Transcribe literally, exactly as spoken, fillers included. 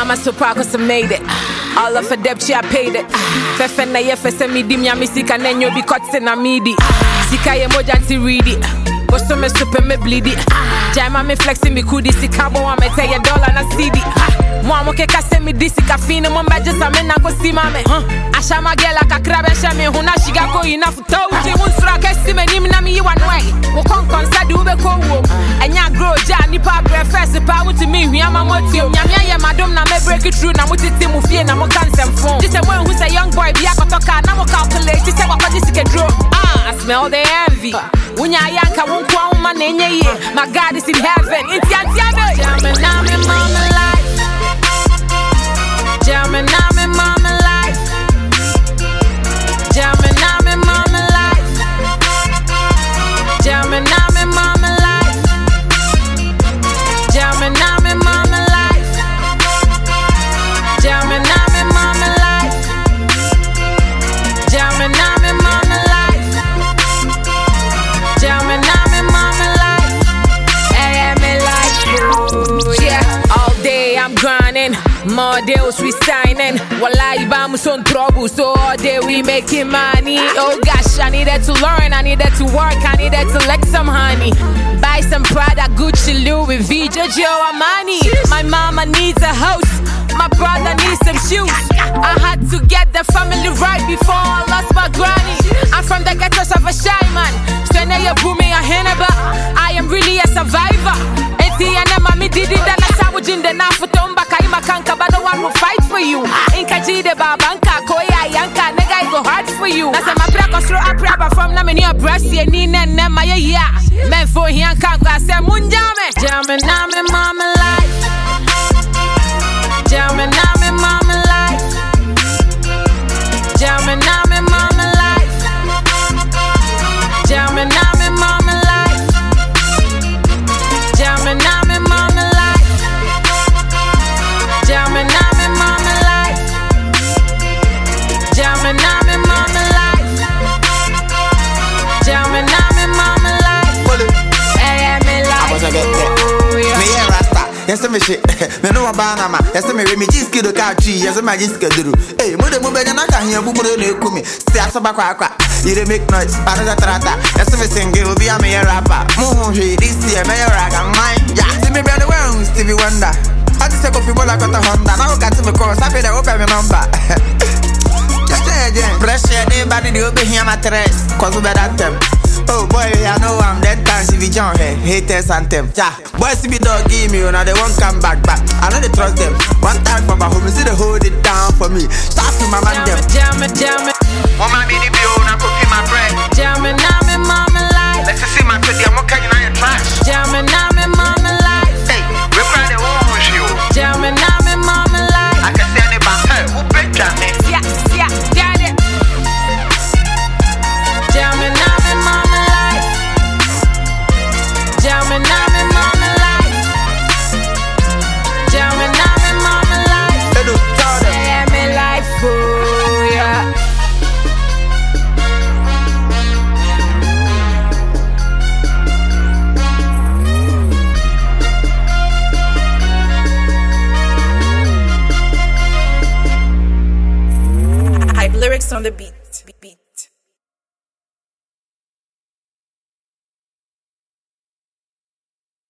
mama so proud cause I made it. All of her debt she I paid it. Fefe na ye fese mi dim ya mi sika nenyo bi kote na midi. Sika ye moja nti read it. Boso me super me bleed it. Jaima me flexing me kudi sika bo wa me te ye dollar na C D. Mwa mo ke kase mi di sika fine mo mbaje sa me na ko si mame. Asha magela kakra be she me huna shiga ko ina futo. Ti unsura ke si me nim na mi yiwa nwai. Wo kon kon sa di ube ko wo. Enya grow ja nipa bre first pa wuti mi hwia ma motio. Nyame ye madom na me break it through na mo titi mu fie na mo cancel phone. Just a one who's a young boy bi akotoka na mo calculate say wa kwaji sike draw. Ah, I smell the envy. Unya yanka won kwa uma na enye ye. My God is in heaven. Inti anti ade. Jamming na me mama life. Jamming na me mama life. Jamming na me mama life. Jamming na me mama life. Jamming na me mama life. Jamming na me mama life. Jamming na me mama life. Jamming na me mama life. Hey, me life. Yeah, all day I'm grinding. More deals we signing. Wallahi bamu son trouble. So all day we making money. Oh gosh, I needed to learn, I needed to work, I needed to lick some honey. Buy some Prada, Gucci, Louis V, Giorgio Armani. My mama needs a house, my brother needs some shoes. I had to get the family right before I lost my granny. I'm from the ghettos of a shy man. So now you're booming a heneba. I am really a survivor. And mommy did it, and I saw in the Nafutomba Kaima Kanka, but no one will fight for you. Inkaji de Babanka, Koya Yanka, nigga, go hard for you. That's a maprako through a praba from Namini or Brassy and Nina and Nemaya. Men for Yanka, I said Munjame. Jamming Name Mama life. Jamming Name Mama life. Jamming Name Mama life. Jamming Name Mama life. Jamming na me mama life. Jamming na me mama life. Jamming na me mama life. Jamming na me mama life. Hey, me life. Me yeah rasta. Yes me shit. Me no banana. Yes me me jiski do kachi. Yes me jiski do. Hey, mo de mo be na ka hian bu mo de na ekumi. Stay asaba kwa kwa. You dey make noise, para trata. Yes me single be a me rapper. Mo he this year me rag and mine. Yeah, see me brother well, Stevie Wonder. I just take off people like a Honda. Now got to me cause I feel the open me number. Just again, pressure anybody they be here my tres. Cause we better them. Oh boy, I know I'm dead times if you join here. Haters and them. Yeah, boys be dog give me, now they won't come back back. I know they trust them. One time for my home, see they hold it down for me. Stop to my man them. Jam it, jam it. Mama me the bill, now cooking my bread. Jam it, now me mama life. Let's see my pretty, I'm okay, you know you're trash. Jam it, now me mama life. Hey, we cry the whole you. Jam it, now me mama life. I can say any about her, who bet jam it? Yeah, yeah, got it. Jam it, now me mama life. Jam it, now me mama life. Jam it, now me mama life. Yeah, me life, oh yeah. Lyrics on the beat.